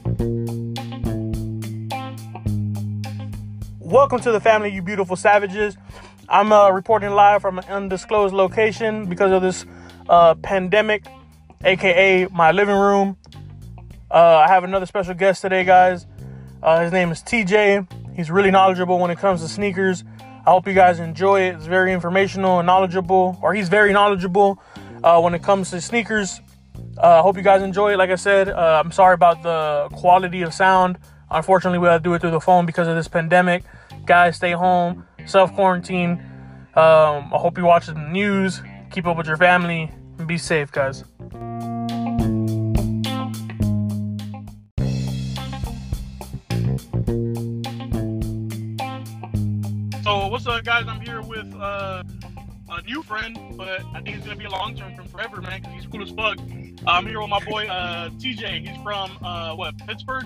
Welcome to the family, you beautiful savages. I'm reporting live from an undisclosed location because of this pandemic, aka my living room. I have another special guest today, guys. His name is TJ. He's really knowledgeable when it comes to sneakers. I hope you guys enjoy it. It's very informational and knowledgeable, or he's very knowledgeable when it comes to sneakers. I hope you guys enjoy it. Like I said, I'm sorry about the quality of sound. Unfortunately, we have to do it through the phone because of this pandemic. Guys, stay home, self-quarantine. I hope you watch the news. Keep up with your family and be safe, guys. So what's up, guys? I'm here with a new friend, but I think it's gonna be a long-term from forever, man, because he's cool as fuck. I'm here with my boy TJ. He's from Pittsburgh?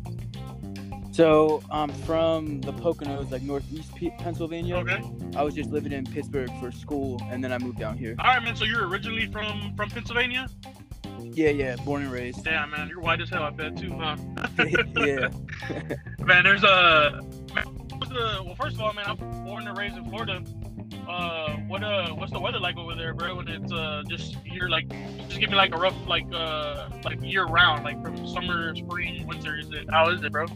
So I'm from the Poconos, like northeast Pennsylvania. Okay. I was just living in Pittsburgh for school, and then I moved down here. All right, man. So you're originally from Pennsylvania? Yeah, born and raised. Damn, man. You're white as hell, I bet, too, huh? Yeah. Man, well, first of all, man, I'm born and raised in Florida. What's the weather like over there, bro? When it's just give me like a rough like year round, like from summer, spring, winter. How is it, bro?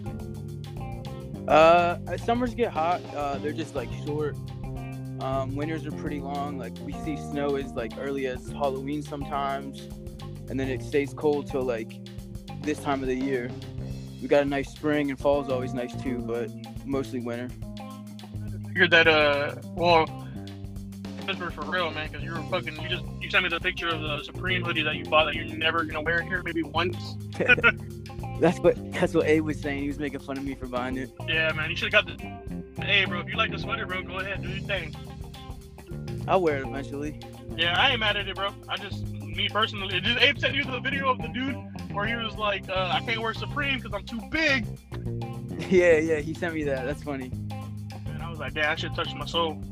Summers get hot. They're just like short. Winters are pretty long. Like we see snow as like early as Halloween sometimes, and then it stays cold till like this time of the year. We got a nice spring, and fall's always nice too, but mostly winter. I figured that Pittsburgh for real, man, because you sent me the picture of the Supreme hoodie that you bought that you're never gonna wear here, maybe once. That's what Abe was saying. He was making fun of me for buying it. Yeah, man, you should have got the. Hey, bro, if you like the sweater, bro, go ahead, do your thing. I'll wear it eventually. Yeah, I ain't mad at it, bro. Me personally, Abe sent you the video of the dude where he was like, I can't wear Supreme because I'm too big. Yeah, he sent me that. That's funny. And I was like, damn, that shit touched my soul.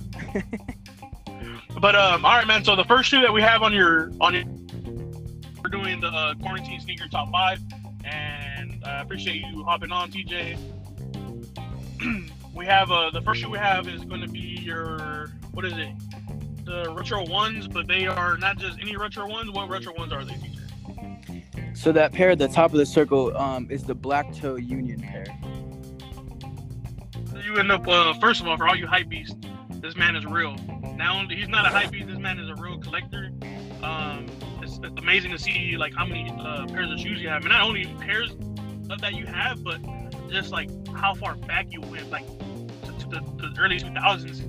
But all right, man. So the first shoe that we have on your, we're doing the quarantine sneaker top 5, and I appreciate you hopping on, TJ. We have the first shoe we have is going to be your, what is it? The retro ones, but they are not just any retro ones. What retro ones are they, TJ? So that pair at the top of the circle is the Black Toe Union pair. You end up, first of all, for all you hype beasts, this man is real. Now he's not a hype beast. This man is a real collector. It's amazing to see like how many pairs of shoes you have, and not only pairs that you have, but just like how far back you went, like to the early 2000s.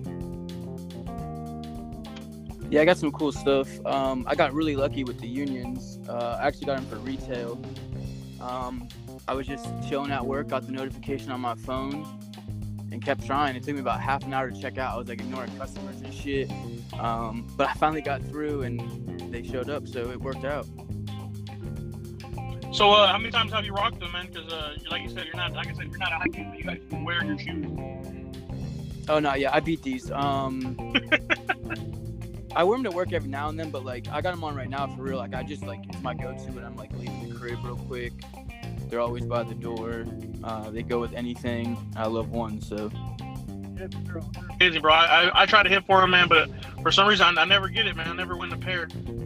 Yeah, I got some cool stuff. I got really lucky with the Unions. I actually got them for retail. I was just chilling at work, got the notification on my phone, and kept trying. It took me about half an hour to check out. I was like ignoring customers and shit. But I finally got through and they showed up, so it worked out. So how many times have you rocked them, man? Because like you said, you're not a hype beast, but you guys can wear your shoes. Oh no, yeah, I beat these. I wear them to work every now and then, but like I got them on right now for real. Like I just like it's my go-to when I'm like leaving the crib real quick. They're always by the door. They go with anything. I love one, so. Amazing, bro. I try to hit for them, man, but for some reason I never get it, man. I never win a pair.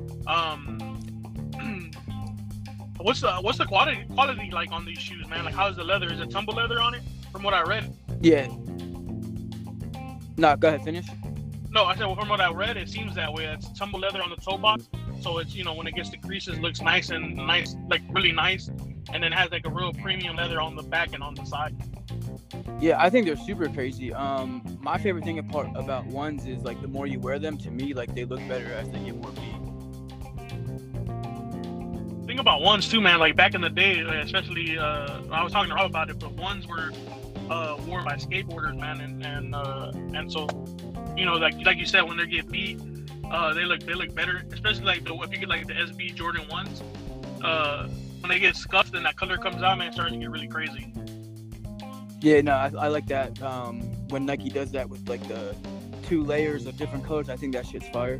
What's the quality like on these shoes, man? Like how's the leather? Is it tumble leather on it? From what I read. Yeah. No, go ahead, finish. No, I said from what I read, it seems that way. It's tumble leather on the toe box, so it's when it gets to creases, looks nice, like really nice, and then has like a real premium leather on the back and on the side. Yeah, I think they're super crazy. My favorite thing about ones is like the more you wear them, to me, like they look better as they get more beat. Thing about ones too, man. Like back in the day, especially I was talking to Rob about it, but ones were worn by skateboarders, man, and so. Like you said, when they get beat, they look better. Especially like if you get like the SB Jordan 1s, when they get scuffed and that color comes out, man, it starts to get really crazy. Yeah, no, I like that. When Nike does that with like the 2 layers of different colors, I think that shit's fire.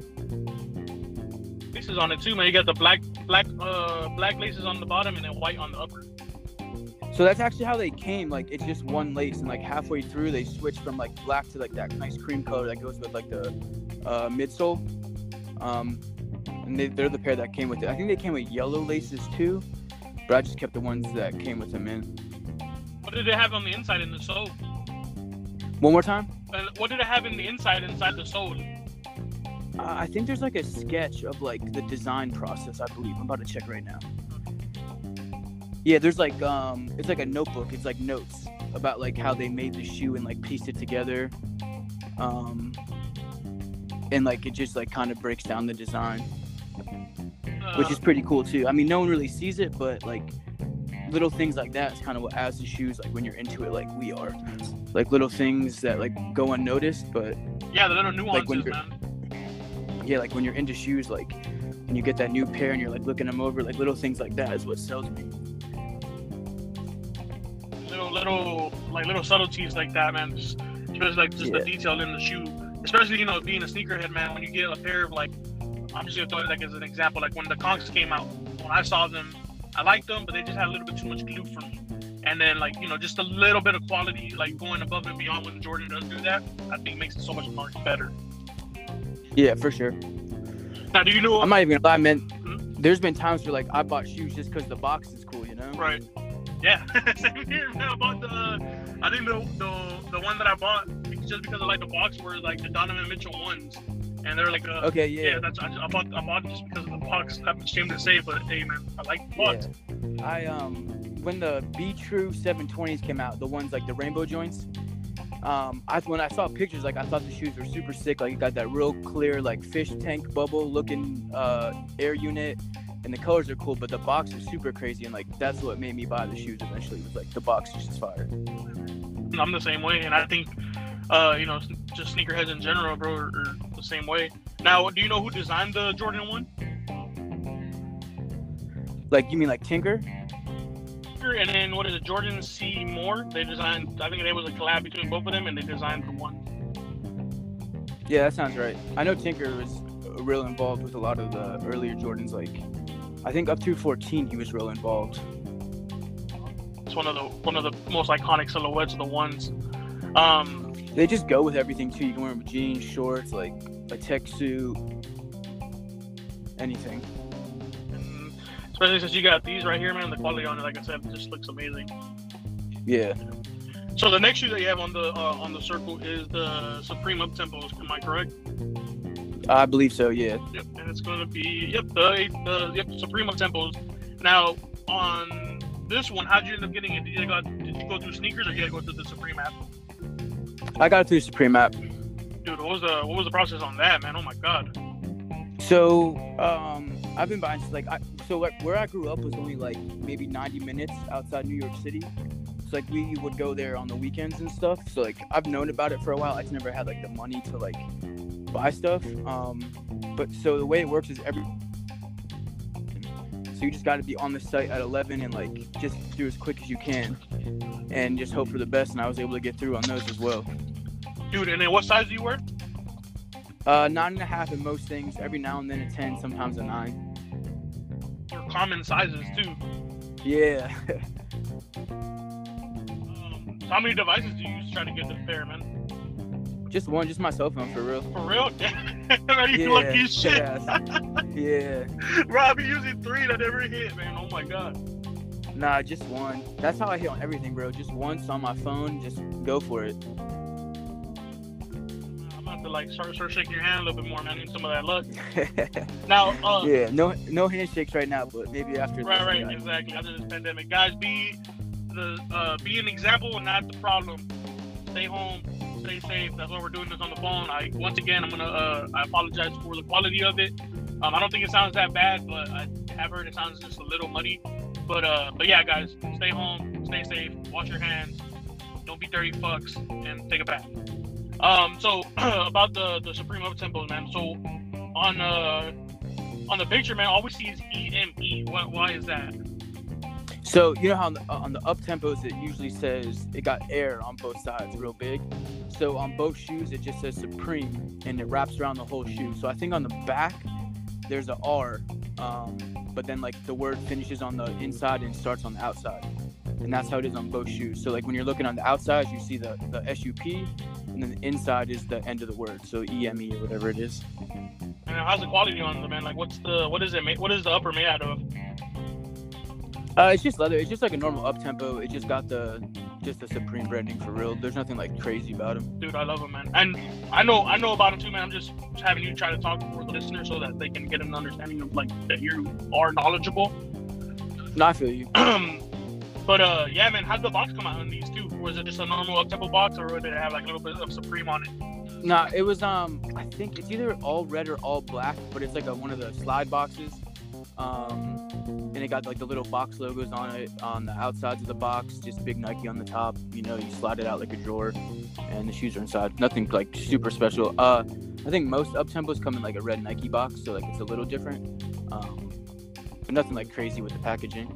Laces on it too, man. You got the black laces on the bottom and then white on the upper. So that's actually how they came. Like, it's just one lace, and like halfway through, they switched from like black to like that nice cream color that goes with like the midsole. And they're the pair that came with it. I think they came with yellow laces too, but I just kept the ones that came with them in. What did it have on the inside in the sole? One more time? And what did it have in the inside the sole? I think there's like a sketch of like the design process, I believe. I'm about to check right now. Yeah, there's like it's like a notebook. It's like notes about like how they made the shoe and like pieced it together. And like it just like kind of breaks down the design, which is pretty cool too. I mean, no one really sees it, but like little things like that is kind of what adds to shoes, like when you're into it like we are. Like little things that like go unnoticed, but yeah, the little nuances, like when you're, man. Yeah, like when you're into shoes, like when you get that new pair and you're like looking them over, like little things like that is what sells me. Little subtleties like that, man. Just the detail in the shoe. Especially, you know, being a sneakerhead, man, when you get a pair of, like, I'm just going to throw it like as an example, like when the Conks came out, when I saw them, I liked them, but they just had a little bit too much glue for me. And then, like, you know, just a little bit of quality, like going above and beyond when Jordan does do that, I think makes it so much more better. Yeah, for sure. Now, do you know? I'm not even going to lie, man. There's been times where, like, I bought shoes just because the box is cool, you know? Right. Yeah. Same here, man. I bought I think the one that I bought just because of like the box were like the Donovan Mitchell ones, and they're like okay, yeah. That's I bought it just because of the box. I'm ashamed to say, but hey, man, I like the box. Yeah. I when the Be True 720s came out, the ones like the rainbow joints, when I saw pictures, like I thought the shoes were super sick. Like you got that real clear like fish tank bubble looking air unit. And the colors are cool, but the box is super crazy, and like that's what made me buy the shoes eventually. Was like the box is just fire. I'm the same way, and I think, you know, just sneakerheads in general, bro, are the same way. Now, do you know who designed the Jordan 1? Like you mean like Tinker? And then what is it, Jordan C. Moore? They designed. I think it was a collab between both of them, and they designed the one. Yeah, that sounds right. I know Tinker was real involved with a lot of the earlier Jordans, like. I think up to 14 he was real involved. It's one of the most iconic silhouettes of the ones. They just go with everything too. You can wear them with jeans, shorts, like a tech suit, anything. And especially since you got these right here, man. The quality on it, like I said, just looks amazing. Yeah. So the next shoe that you have on the circle is the Supreme Uptempos. Am I correct? I believe so, yeah. Yep, and it's going to be the Supreme Uptempos. Now, on this one, how'd you end up getting it? Did you go through sneakers, or you had to go through the Supreme app? I got it through the Supreme app. Dude, what was the process on that, man? Oh my god. So, I've been buying where I grew up was only like maybe 90 minutes outside New York City. So like we would go there on the weekends and stuff. So like I've known about it for a while. I just never had like the money to like buy stuff. But so the way it works is so you just got to be on the site at 11 and like just do as quick as you can and just hope for the best. And I was able to get through on those as well. Dude, and then what size do you wear? 9.5 in most things. Every now and then a 10, sometimes a 9. They're common sizes too. Yeah. How many devices do you use to try to get this pair, man? Just one, just my cell phone, for real. For real? Man, you lucky as shit. Yeah. Bro, I've been using 3 that never hit, man. Oh my god. Nah, just one. That's how I hit on everything, bro. Just once on my phone, just go for it. I'm about to like start shaking your hand a little bit more, man. I need some of that luck. Now, yeah, no handshakes right now, but maybe after. Right, exactly. After this pandemic, guys, be an example and not the problem. Stay home. Stay safe. That's why we're doing this on the phone. I apologize for the quality of it. I don't think it sounds that bad, but I have heard it sounds just a little muddy. But yeah, guys, stay home, stay safe, wash your hands, don't be dirty fucks, and take a bath. So about the Supreme Uptempos, man. So on the picture, man, all we see is EME. Why is that? So you know how on the Uptempos it usually says it got air on both sides, real big. So on both shoes it just says Supreme, and it wraps around the whole shoe. So I think on the back there's a R, but then like the word finishes on the inside and starts on the outside. and that's how it is on both shoes. So like when you're looking on the outside, you see the SUP, and then the inside is the end of the word, so EME or whatever it is. And how's the quality on them, man? Like, what is it made? What is the upper made out of? It's just leather. It's just like a normal up tempo. It just got the Supreme branding for real. There's nothing like crazy about them. Dude, I love them, man. And I know about them too, man. I'm just having you try to talk for the listeners so that they can get an understanding of like that you are knowledgeable. No, I feel you. But yeah, man. How'd the box come out on these too? Was it just a normal up tempo box, or did it have like a little bit of Supreme on it? Nah, it was I think it's either all red or all black, but it's like one of the slide boxes. And it got like the little box logos on it on the outsides of the box, just big Nike on the top. You know, you slide it out like a drawer, and the shoes are inside. Nothing like super special. I think most up tempos come in like a red Nike box, so like it's a little different. But nothing like crazy with the packaging.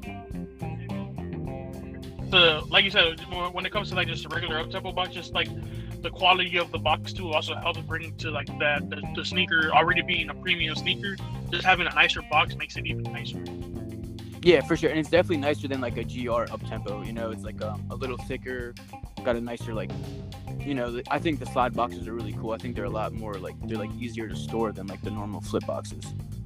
Like you said, when it comes to like just a regular up tempo box, just like the quality of the box too also helps bring to like that the sneaker already being a premium sneaker, just having a nicer box makes it even nicer. Yeah, for sure, and it's definitely nicer than like a GR up tempo. You know, it's like a little thicker, got a nicer like, you know. I think the slide boxes are really cool. I think they're a lot more like they're like easier to store than like the normal flip boxes.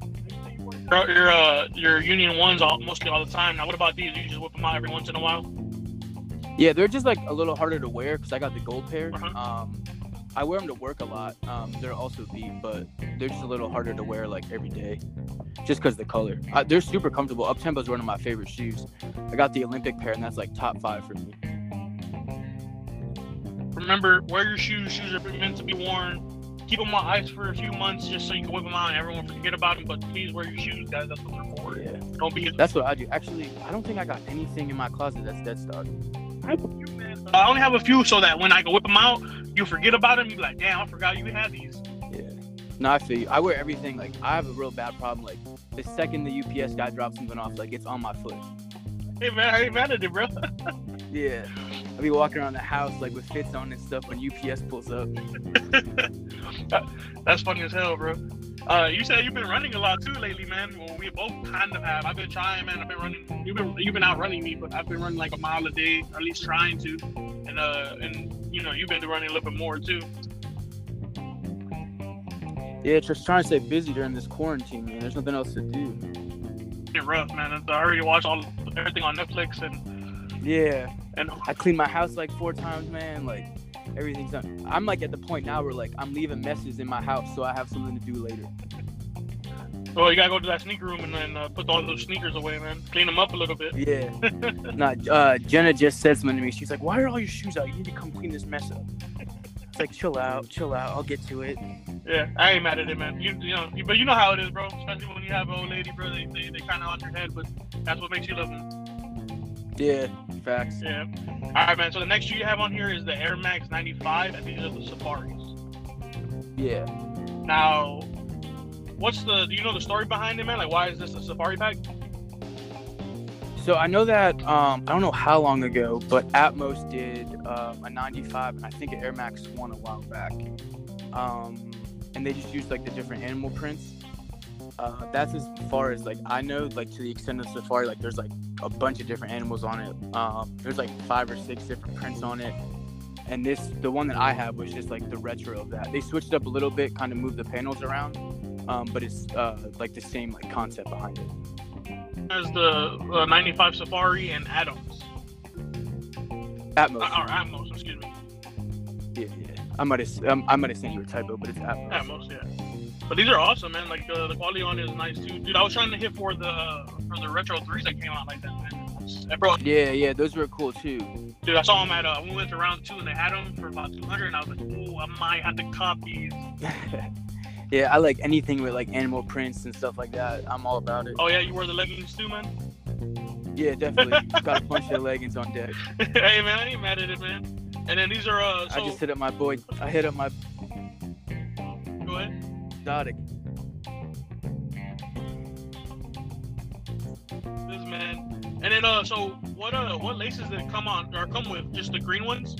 Your Union ones mostly all the time. Now, what about these? You just whip them out every once in a while? Yeah, they're just like a little harder to wear because I got the gold pair. Uh-huh. I wear them to work a lot. They're also beat, but they're just a little harder to wear like every day, just because the color. They're super comfortable. Up tempo is one of my favorite shoes. I got the Olympic pair, and that's like top 5 for me. Remember, wear your shoes. Shoes are meant to be worn. Keep them on ice for a few months just so you can whip them out and everyone forget about them. But please wear your shoes, guys. That's what they're for. Yeah. Don't be. That's what I do. Actually, I don't think I got anything in my closet that's dead stock. I only have a few so that when I go whip them out, you forget about them. You be like, damn, I forgot you had these. Yeah. No, I feel you. I wear everything. Like, I have a real bad problem. Like, the second the UPS guy drops something off, like, it's on my foot. Hey, man, I ain't mad at it, bro. Yeah. I be walking around the house, like, with fits on and stuff when UPS pulls up. That's funny as hell, bro. You said you've been running a lot too lately, man. Well, we both kind of have. I've been trying, man. I've been running. You've been out running me, but I've been running like a mile a day, or at least trying to. And you know, you've been running a little bit more too. Yeah, just trying to stay busy during this quarantine, man. There's nothing else to do. It's rough, man. I already watched everything on Netflix, and yeah, and I cleaned my house like 4 times, man. Like, everything's done. I'm like at the point now where like I'm leaving messes in my house so I have something to do later. Well, you gotta go to that sneaker room and then put all those sneakers away, man. Clean them up a little bit. Yeah. Jenna just said something to me. She's like, "Why are all your shoes out? You need to come clean this mess up." It's like, chill out. I'll get to it. Yeah, I ain't mad at it, man. You know, but you know how it is, bro. Especially when you have an old lady, bro. They kind of on your head, but that's what makes you love them. Yeah, facts. Yeah. All right, man. So the next shoe you have on here is the Air Max 95, and these are the Safaris. Yeah. Now, do you know the story behind it, man? Like, why is this a Safari pack? So I know that, I don't know how long ago, but Atmos did a 95 and I think an Air Max 1 a while back. And they just used like the different animal prints. That's as far as like I know, like to the extent of Safari, like there's like a bunch of different animals on it. There's like 5 or 6 different prints on it. And the one that I have was just like the retro of that. They switched up a little bit, kind of moved the panels around, but it's like the same like concept behind it. There's the 95 Safari and Atmos. Atmos. Or Atmos, excuse me. Yeah. I might have sent you a typo, but it's Atmos. Atmos, yeah. But these are awesome, man. Like the quality on it is nice too, dude. I was trying to hit for the retro 3s that came out like that, man. Bro, yeah, those were cool too. Dude, I saw them at we went to round 2 and they had them for about 200, and I was like, oh, I might have to copy these. Yeah, I like anything with like animal prints and stuff like that. I'm all about it. Oh yeah, you wear the leggings too, man? Yeah, definitely. Got a bunch of leggings on deck. Hey man, I ain't mad at it, man. And then these are I just hit up my boy. I hit up my. Go ahead. Dodic. This man. And then so what laces did it come with? Just the green ones?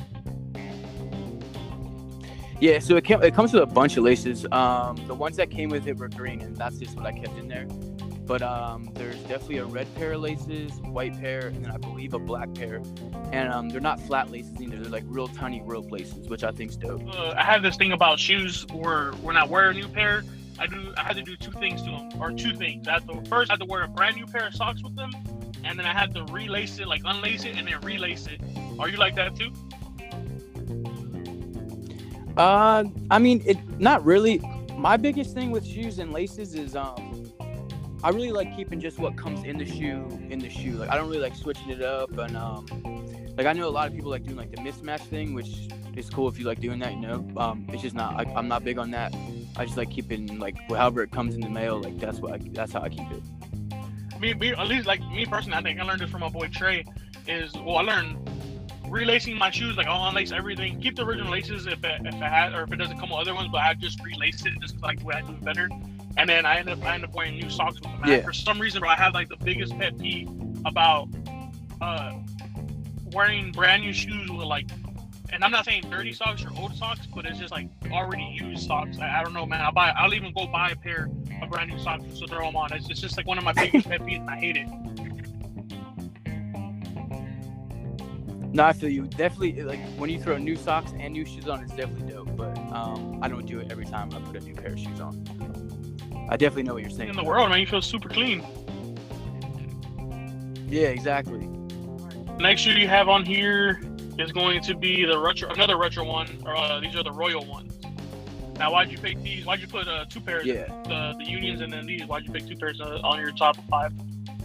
Yeah, so it comes with a bunch of laces. The ones that came with it were green, and that's just what I kept in there. But there's definitely a red pair of laces, white pair, and then I believe a black pair. And they're not flat laces either. They're like real tiny rope laces, which I think's dope. I have this thing about shoes where when I wear a new pair, I had to do two things to them, or two things. I had to wear a brand new pair of socks with them, and then I had to relace it, like unlace it and then relace it. Are you like that too? I mean, not really. My biggest thing with shoes and laces is I really like keeping just what comes in the shoe. Like I don't really like switching it up, and like I know a lot of people like doing like the mismatch thing, which is cool if you like doing that, you know. It's just not. I'm not big on that. I just like keeping like however it comes in the mail. Like that's how I keep it. Me at least like me personally, I think I learned this from my boy Trey. I learned relacing my shoes. Like I'll unlace everything, keep the original laces if it has, or if it doesn't come with other ones, but I just relace it just like the way I do it better. And then I end up wearing new socks with them. Yeah. For some reason, bro, I have like the biggest pet peeve about wearing brand new shoes with like, and I'm not saying dirty socks or old socks, but it's just like already used socks. I don't know, man. I'll even go buy a pair of brand new socks to throw them on. It's just like one of my biggest pet peeves, and I hate it. No, I feel you. Definitely, like when you throw new socks and new shoes on, it's definitely dope. But I don't do it every time I put a new pair of shoes on. I definitely know what you're saying. In the world, man, you feel super clean. Yeah, exactly. Next shoe you have on here is going to be another retro one. These are the Royal ones. Now, why'd you pick these? Why'd you put two pairs? Yeah. The Unions and then these. Why'd you pick two pairs on your top 5?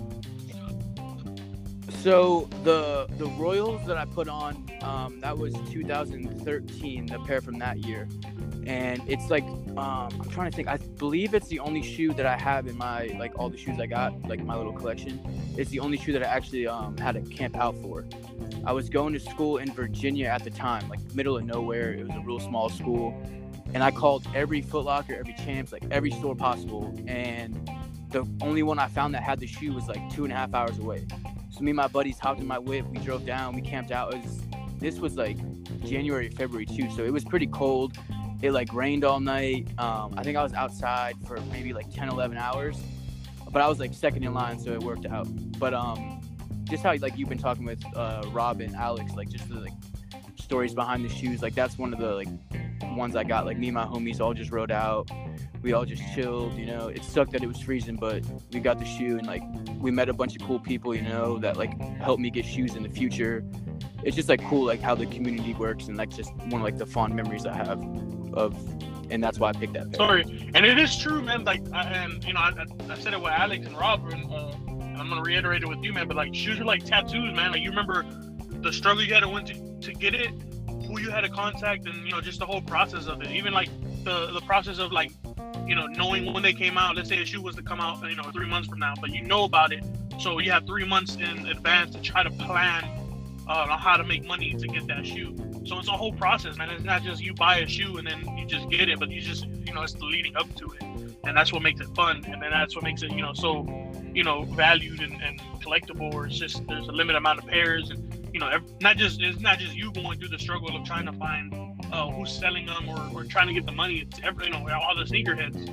So the Royals that I put on, that was 2013, the pair from that year. And it's like, I'm trying to think, I believe it's the only shoe that I have in my, like all the shoes I got, like my little collection. It's the only shoe that I actually had to camp out for. I was going to school in Virginia at the time, like middle of nowhere. It was a real small school. And I called every Foot Locker, every Champs, like every store possible. And the only one I found that had the shoe was like 2.5 hours away. So me and my buddies hopped in my whip. We drove down. We camped out. This was like January, February too. So it was pretty cold. It like rained all night. I think I was outside for maybe like 10, 11 hours. But I was like second in line, so it worked out. But just how like you've been talking with Rob and Alex, like just the like stories behind the shoes. Like that's one of the like ones I got. Like me and my homies all just rode out. We all just chilled, you know. It sucked that it was freezing, but we got the shoe and like we met a bunch of cool people, you know, that like helped me get shoes in the future. It's just like cool, like how the community works, and like just one of like the fond memories I have of, and that's why I picked that pair. Sorry, and it is true, man. Like, I said it with Alex and Rob, and I'm gonna reiterate it with you, man. But like, shoes are like tattoos, man. Like, you remember the struggle you had to went to get it, who you had to contact, and you know, just the whole process of it. Even like the process of like, you know, knowing when they came out. Let's say a shoe was to come out, you know, 3 months from now, but you know about it, so you have 3 months in advance to try to plan on how to make money to get that shoe. So it's a whole process, man. It's not just you buy a shoe and then you just get it, but you just, you know, it's the leading up to it, and that's what makes it fun, and then that's what makes it, you know, so, you know, valued and collectible. Or it's just there's a limited amount of pairs, and you know, it's not just you going through the struggle of trying to find who's selling them or trying to get the money. It's you know, all the sneakerheads.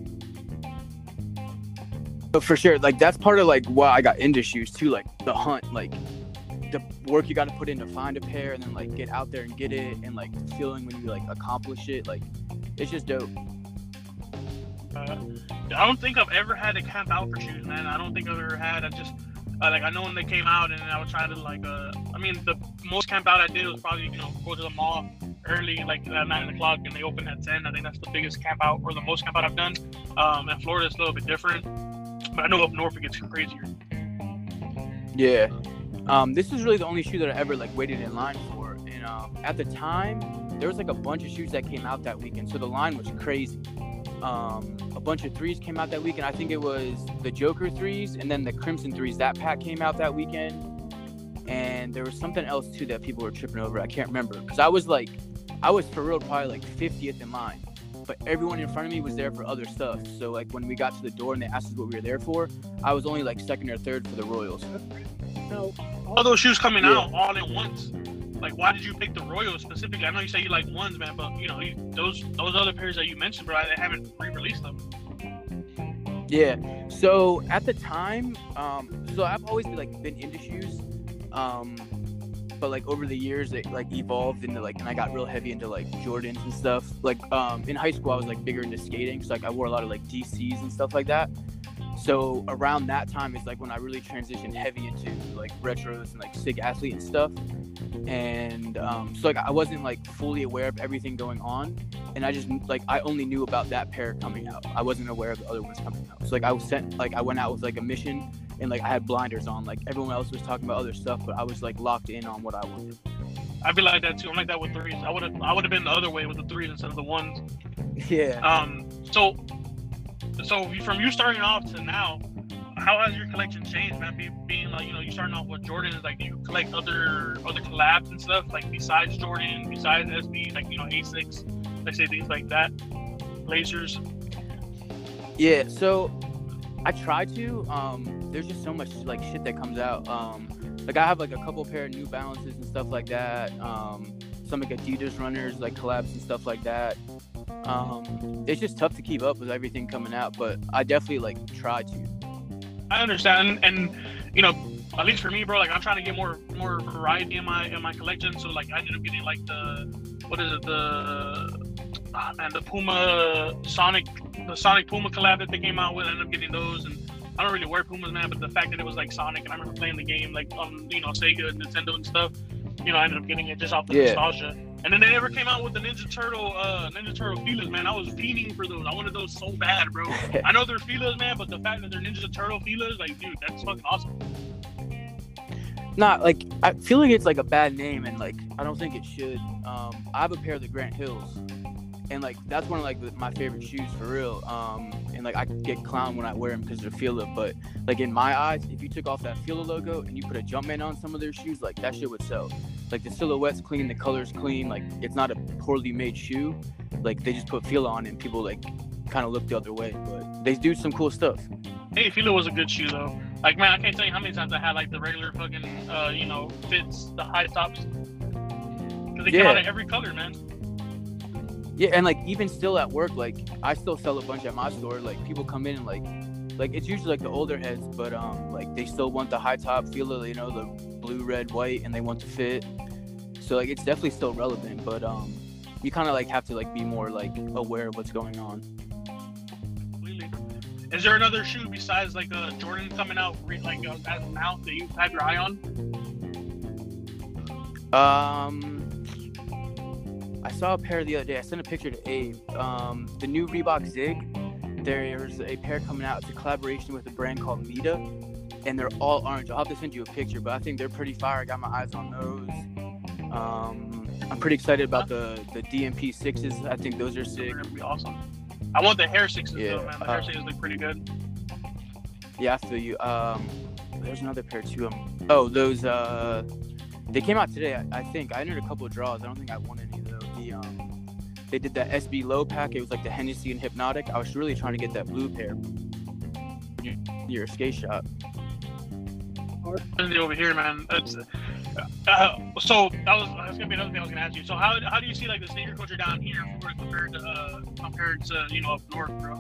But for sure, like that's part of like why I got into shoes too, like the hunt, like the work you got to put in to find a pair, and then like get out there and get it, and like the feeling when you like accomplish it, like it's just dope. I don't think I've ever had to camp out for shoes, man. I don't think I've ever had. I just like, I know when they came out, and I would try to like I mean, the most camp out I did was probably, you know, go to the mall early, like at 9 o'clock, and they open at 10. I think that's the biggest camp out, or the most camp out I've done. In Florida it's a little bit different, but I know up north it gets crazier. Yeah. This is really the only shoe that I ever like waited in line for, and at the time there was like a bunch of shoes that came out that weekend, so the line was crazy. A bunch of threes came out that weekend. I think it was the Joker threes and then the Crimson threes. That pack came out that weekend, and there was something else too that people were tripping over. I can't remember, because I was for real probably like 50th in line, but everyone in front of me was there for other stuff. So like when we got to the door and they asked us what we were there for, I was only like second or third for the Royals. No, all those shoes coming out all at once. Like, why did you pick the Royals specifically? I know you say you like ones, man, but you know, those other pairs that you mentioned, bro, they haven't re-released them. Yeah. So at the time, so I've always been into shoes, um, but like over the years it like evolved into like, and I got real heavy into like Jordans and stuff. Like in high school I was like bigger into skating, so like I wore a lot of like DCs and stuff like that. So around that time is like when I really transitioned heavy into like retros and like SIG athlete and stuff. And so like I wasn't like fully aware of everything going on, and I just like I only knew about that pair coming out. I wasn't aware of the other ones coming out. So like I went out with like a mission, and like I had blinders on. Like everyone else was talking about other stuff, but I was like locked in on what I wanted. I'd be like that too. I'm like that with threes. I would have been the other way with the threes instead of the ones. Yeah. So from you starting off to now, how has your collection changed, man? Being like, you starting off with Jordans, like, do you collect other collabs and stuff, like besides Jordan, besides SB, like, Asics, let's say things like that, Blazers? Yeah, so I try to. There's just so much like shit that comes out. Like I have like a couple pair of New Balances and stuff like that. Some like Adidas runners, like collabs and stuff like that. It's just tough to keep up with everything coming out, but I definitely like try to. I understand, and at least for me, bro, like I'm trying to get more variety in my collection. So like I ended up getting like the Puma Sonic Puma collab that they came out with. I ended up getting those, and I don't really wear Pumas, man, but the fact that it was like Sonic, and I remember playing the game like on Sega and Nintendo and stuff, I ended up getting it just off the nostalgia. And then they never came out with the Ninja Turtle Filas, man. I was fiending for those. I wanted those so bad, bro. I know they're Filas, man, but the fact that they're Ninja Turtle Filas, like, dude, that's fucking awesome. Not like I feel like it's like a bad name, and like I don't think it should. I have a pair of the Grant Hills, and like that's one of like my favorite shoes for real. And like I get clowned when I wear them because they're Fila, but like in my eyes, if you took off that Fila logo and you put a Jumpman on some of their shoes, like that shit would sell. Like the silhouette's clean, the color's clean, like it's not a poorly made shoe. Like they just put Fila on it and people like kind of look the other way, but they do some cool stuff. Hey, Fila was a good shoe though. Like, man, I can't tell you how many times I had like the regular fucking fits, the high tops, because they came out in every color, man. Yeah, and like even still at work, like I still sell a bunch at my store. Like people come in and like it's usually like the older heads, but like they still want the high top Fila, the blue, red, white, and they want to fit. So like it's definitely still relevant, but you kind of like have to like be more like aware of what's going on. Completely. Is there another shoe besides like Jordan coming out like as now that you have your eye on? I saw a pair the other day. I sent a picture to Abe. The new Reebok Zig. There's a pair coming out. It's a collaboration with a brand called Mita, and they're all orange. I'll have to send you a picture, but I think they're pretty fire. I got my eyes on those. I'm pretty excited about the DMP 6s. I think those are sick. They're gonna be awesome. I want the Hair 6s though, man. The Hair 6s look pretty good. Yeah, I feel you. There's another pair too. Those they came out today. I think I entered a couple of draws. I don't think I won any though. They did that SB low pack. It was like the Hennessy and Hypnotic. I was really trying to get that blue pair. Your skate shop. Over here, man. That's so that's gonna be another thing I was gonna ask you. So how do you see like the sneaker culture down here compared to up north, bro?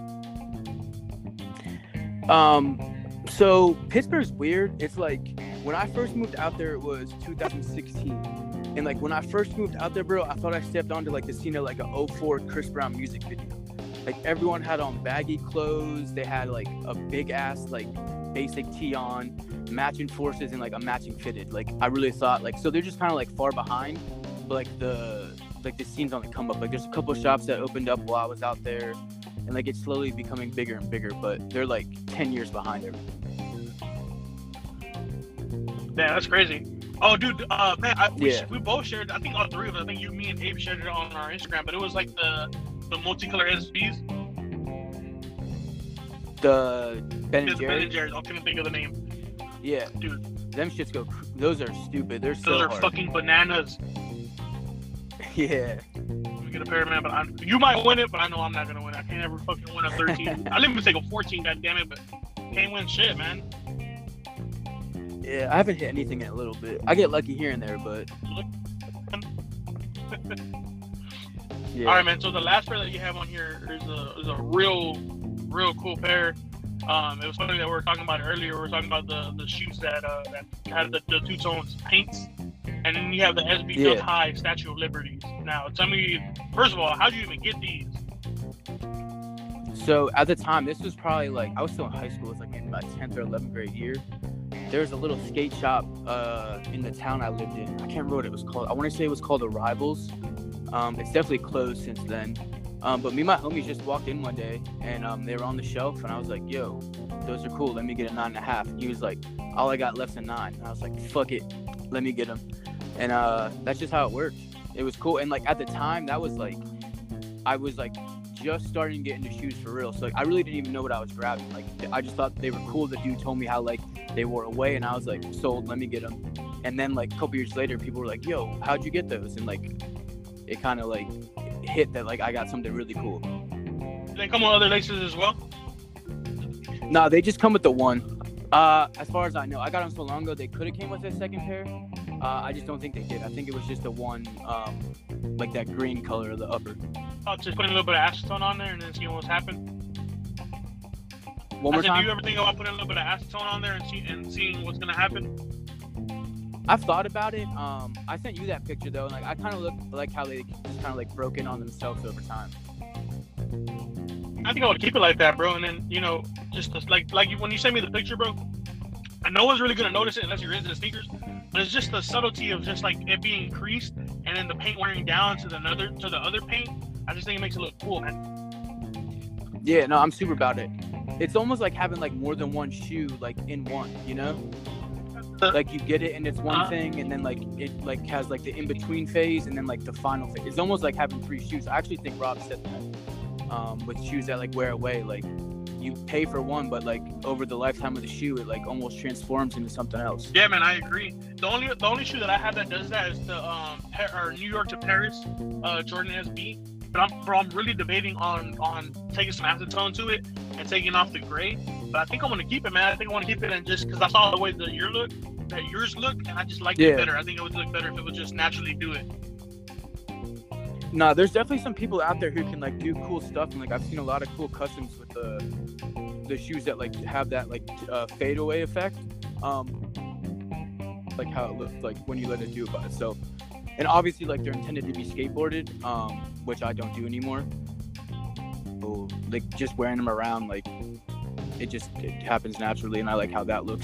So Pittsburgh's weird. It's like when I first moved out there, it was 2016, and like when I first moved out there, bro, I thought I stepped onto like the scene of like a 04 Chris Brown music video. Like everyone had on baggy clothes. They had like a big ass like basic tee on, matching forces, and like a matching fitted. Like I really thought like, so they're just kind of like far behind, but like the scene's on the come up. Like there's a couple of shops that opened up while I was out there, and like it's slowly becoming bigger and bigger, but they're like 10 years behind everything. Yeah, that's crazy. Oh, dude, man, we both shared. I think all three of us. I think you, me, and Abe shared it on our Instagram. But it was like the multicolor SBs. The Ben and Jerry's. I couldn't think of the name. Yeah, dude, them shits go. Those are stupid. Those are fucking bananas. Yeah. Let me get a pair, man. But you might win it, but I know I'm not gonna win. I can't ever fucking win a 13. I didn't even take a 14. God damn it, but can't win shit, man. Yeah, I haven't hit anything in a little bit. I get lucky here and there, but yeah. All right, man. So the last pair that you have on here is a real cool pair. It was funny that we were talking about it earlier. We were talking about the shoes that had the two tones paints, and then you have the SB Dunk High Statue of Liberties. Now, tell me, first of all, how did you even get these? So at the time, this was probably like, I was still in high school. It was like maybe my 10th or 11th grade year. There was a little skate shop in the town I lived in. I can't remember what it was called. I want to say it was called The Rivals. It's definitely closed since then. But me and my homies just walked in one day, and they were on the shelf, and I was like, yo, those are cool. Let me get a 9.5. He was like, all I got left's a 9. And I was like, fuck it. Let me get them. And that's just how it worked. It was cool. And, like, at the time, that was, like, I was, like, just starting to get into shoes for real. So, like, I really didn't even know what I was grabbing. Like, I just thought they were cool. The dude told me how, like, they wore away, and I was like, sold, let me get them. And then, like, a couple years later, people were like, yo, how'd you get those? And, like, it kind of, like, hit that, like, I got something really cool. Do they come with other laces as well? No, they just come with the one. As far as I know, I got them so long ago, they could have came with a second pair. I just don't think they did. I think it was just the one, like that green color of the upper. Oh, just putting a little bit of acetone on there and then seeing what's happened. One more time. Do you ever think about putting a little bit of acetone on there and seeing what's gonna happen? I've thought about it. I sent you that picture though, and like I kind of look like how they just kind of like broke in on themselves over time. I think I would keep it like that, bro. And then just like when you send me the picture, bro. And no one's really gonna notice it unless you're into the sneakers. But it's just the subtlety of just like it being creased and then the paint wearing down to the other paint. I just think it makes it look cool, man. Yeah, no, I'm super about it. It's almost like having like more than one shoe like in one, you know? Like you get it and it's one thing, and then like it like has like the in between phase and then like the final phase. It's almost like having 3 shoes. I actually think Rob said that with shoes that like wear away, like you pay for one, but like over the lifetime of the shoe, it like almost transforms into something else. Yeah, man, I agree. The only shoe that I have that does that is the New York to Paris Jordan SB. But I'm really debating on taking some acetone to it and taking off the gray. But I think I want to keep it, man. I think I want to keep it, and just because I saw the way that yours look, and I just liked it better. I think it would look better if it would just naturally do it. No, there's definitely some people out there who can like do cool stuff, and like I've seen a lot of cool customs with the shoes that like have that like fade away effect, like how it looks like when you let it do it by itself. And obviously, like they're intended to be skateboarded, which I don't do anymore. So, like just wearing them around, like it happens naturally, and I like how that looks.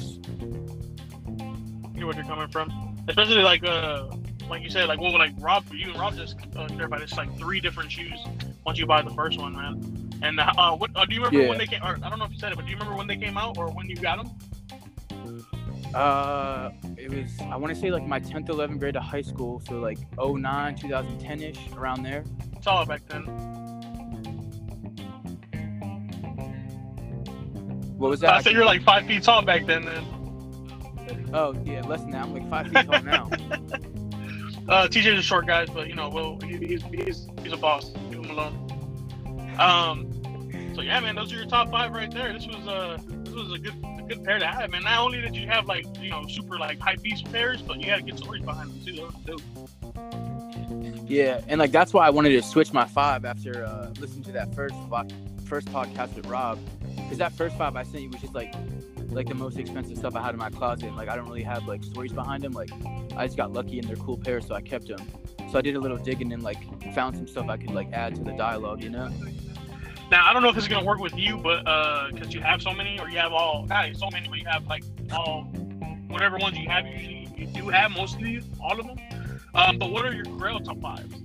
I get where you're coming from, especially like you said, like Rob, you and Rob just clarified it's like 3 different shoes once you buy the first one, man. And what do you remember when they came? Or I don't know if you said it, but do you remember when they came out or when you got them? It was, I want to say like my 10th, 11th grade of high school, so like 09, 2010-ish, around there. Taller back then. What was that? I said you're like 5 feet tall back then. Oh yeah, less than that. I'm like 5 feet tall now. TJ's a short guy, but he's a boss. Leave him alone. So yeah, man, those are your top 5 right there. This was a good pair to have, man. Not only did you have like super like high piece pairs, but you had good stories behind them too. That was dope. Yeah, and like that's why I wanted to switch my 5 after listening to that first podcast with Rob, because that first 5 I sent you was just like the most expensive stuff I had in my closet. Like I don't really have like stories behind them. Like I just got lucky and they're cool pairs, so I kept them. So I did a little digging and like found some stuff I could like add to the dialogue, you know. Now I don't know if this is gonna work with you, but because you have so many, or you have so many, but you have like all whatever ones you have. You do have most of these, all of them. But what are your Grail top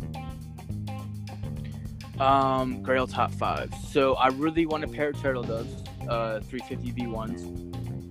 5s? Grail top 5. So I really want a pair of Turtle Doves, 350 V1s.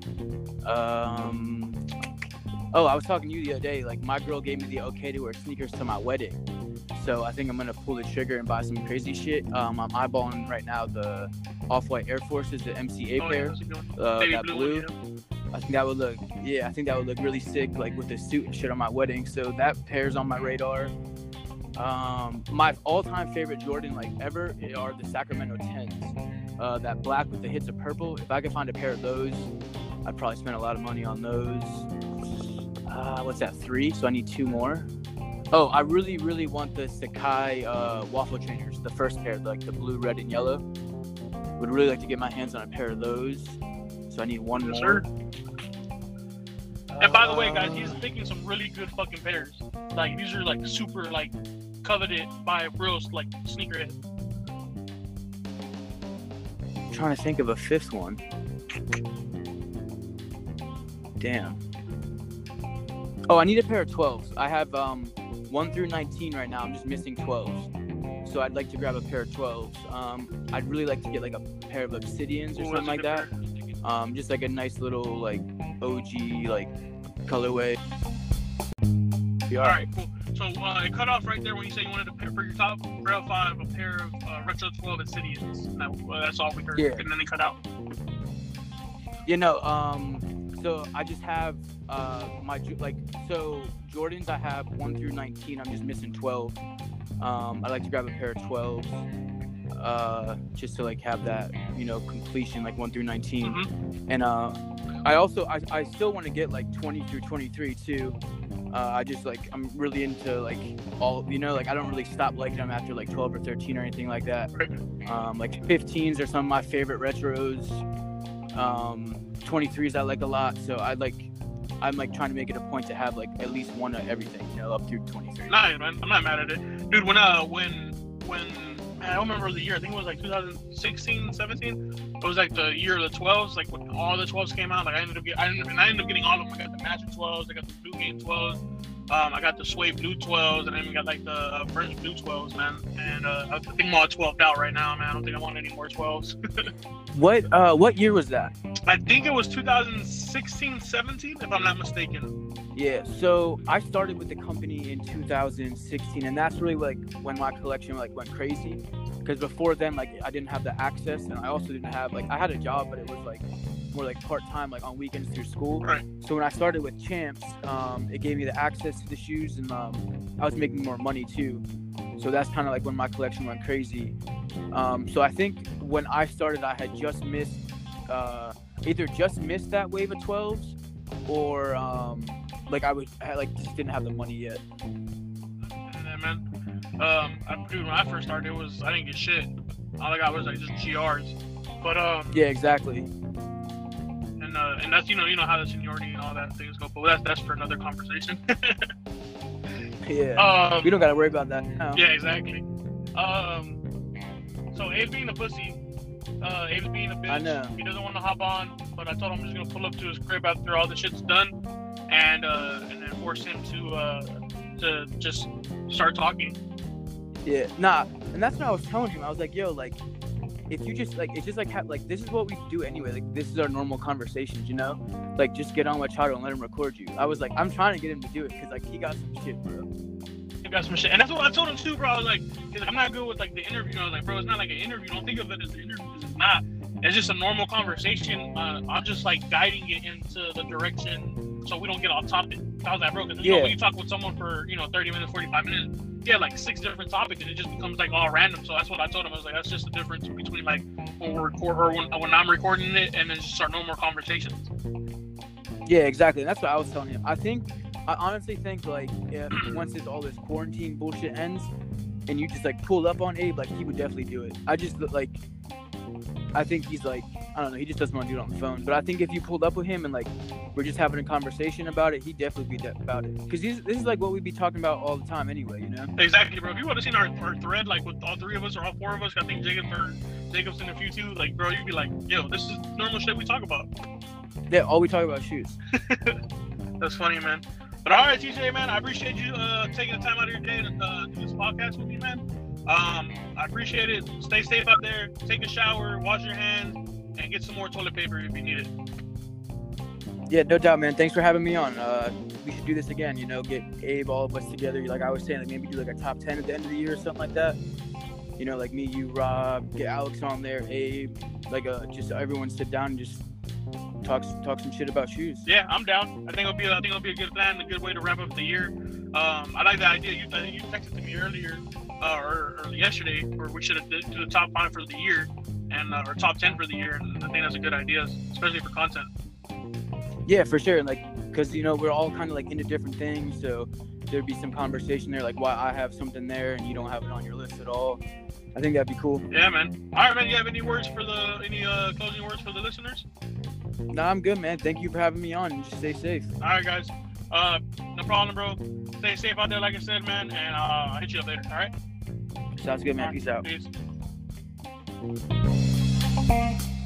Oh, I was talking to you the other day. Like my girl gave me the okay to wear sneakers to my wedding. So I think I'm gonna pull the trigger and buy some crazy shit. I'm eyeballing right now the Off-White Air Forces, the MCA pair, that blue. I think that would look really sick, like with the suit and shit on my wedding. So that pair's on my radar. My all-time favorite Jordan like ever are the Sacramento 10s. That black with the hits of purple. If I could find a pair of those, I'd probably spend a lot of money on those. What's that, 3? So I need 2 more. Oh, I really, really want the Sacai waffle trainers, the first pair, like the blue, red, and yellow. would really like to get my hands on a pair of those. So I need one Yes, more. sir. And by the way, guys, he's picking some really good fucking pairs. Like, these are like super like coveted by real like sneakerhead. I'm trying to think of a fifth one. Damn. Oh, I need a pair of 12s. I have 1 through 19 right now. I'm just missing 12s. So I'd like to grab a pair of 12s. I'd really like to get like a pair of Obsidians or something like that. Just like a nice little like OG like colorway. All right, cool. So it cut off right there when you said you wanted a pair for your top Grail 5, a pair of Retro 12 Obsidians. That's all we heard. Yeah. And then they cut out. You know, so I just have so Jordans I have 1 through 19. I'm just missing 12. I'd like to grab a pair of 12s, just to like have that, you know, completion like 1 through 19. Mm-hmm. And I still want to get like 20 through 23 too. I just like I'm really into like all, you know, like I don't really stop liking them after like 12 or 13 or anything like that. Like 15s are some of my favorite retros. 23s I like a lot, so I'm like trying to make it a point to have like at least one of everything, you know, up through 23. Nah, man, I'm not mad at it, dude. When I don't remember the year. I think it was like 2016, 17. It was like the year of the 12s. Like when all the 12s came out, like I ended up getting all of them. I got the Magic 12s. I got the Blue Game 12s. I got the Sway Blue 12s, and I even got like the French Blue 12s, man. And I think I'm all 12'd out right now, man. I don't think I want any more 12s. What year was that? I think it was 2016, 17, if I'm not mistaken. Yeah, so I started with the company in 2016, and that's really like when my collection like went crazy. Because before then, like I didn't have the access, and I also didn't have like I had a job, but it was like more like part-time, like on weekends through school. Right. So when I started with Champs, it gave me the access to the shoes, and I was making more money too. So that's kind of like when my collection went crazy. So I think when I started, I had just missed either just missed that wave of 12s, or like I just didn't have the money yet. Yeah, man. Dude, when I first started, I didn't get shit. All I got was like just GRs. But yeah, exactly. And that's you know how the seniority and all that things go. But that's for another conversation. Yeah. We don't gotta worry about that now. Yeah, exactly. So Abe being a pussy, Abe's being a bitch. I know. He doesn't want to hop on, but I told him I'm just gonna pull up to his crib after all the shit's done, and then force him to just start talking. Yeah, nah, and that's what I was telling him. I was like, yo, like, if you just like, it's just like this is what we do anyway. Like, this is our normal conversations, you know? Like, just get on with Chato and let him record you. I was like, I'm trying to get him to do it because like he got some shit, bro. He got some shit, and that's what I told him too, bro. I was like, I'm not good with like the interview. I was like, bro, it's not like an interview. Don't think of it as an interview. It's not. It's just a normal conversation. I'm just like guiding it into the direction so we don't get off topic. I was like, bro, because when you talk with someone for 30 minutes, 45 minutes, yeah, like 6 different topics, and it just becomes like all random. So that's what I told him. I was like, that's just the difference between like when we record or when I'm recording it, and then just our normal conversations. Yeah, exactly. And that's what I was telling him. I honestly think like once all this quarantine bullshit ends, and you just like pulled up on Abe, like he would definitely do it. I think he's like, I don't know, he just doesn't want to do it on the phone. But I think if you pulled up with him and like we're just having a conversation about it, he'd definitely be about it. Because this is like what we'd be talking about all the time anyway, you know? Exactly, bro. If you would have seen our thread, like with all 3 of us or all 4 of us, I think Jacob's in a few too, like, bro, you'd be like, yo, this is normal shit we talk about. Yeah, all we talk about is shoes. That's funny, man. But all right, TJ, man, I appreciate you taking the time out of your day to do this podcast with me, man. I appreciate it. Stay safe out there. Take a shower, wash your hands, and get some more toilet paper if you need it. Yeah, no doubt, man. Thanks for having me on. We should do this again, you know, get Abe, all of us together. Like I was saying, like maybe do like a top 10 at the end of the year or something like that. You know, like me, you, Rob, get Alex on there, Abe, like just everyone sit down and just talk some shit about shoes. Yeah, I'm down. I think it'll be a good plan, a good way to wrap up the year. I like the idea. You texted to me earlier or yesterday, where we should have do the top 5 for the year and or top 10 for the year, and I think that's a good idea, especially for content. Yeah, for sure. And like, because we're all kind of like into different things, so there'd be some conversation there, like why I have something there and you don't have it on your list at all. I think that'd be cool. Yeah, man. All right, man. You have any words for any closing words for the listeners? Nah, I'm good, man. Thank you for having me on, and just stay safe. All right, guys. No problem, bro. Stay safe out there, like I said, man. And I'll hit you up later. All right. Sounds good, man. All right. Peace out. Peace.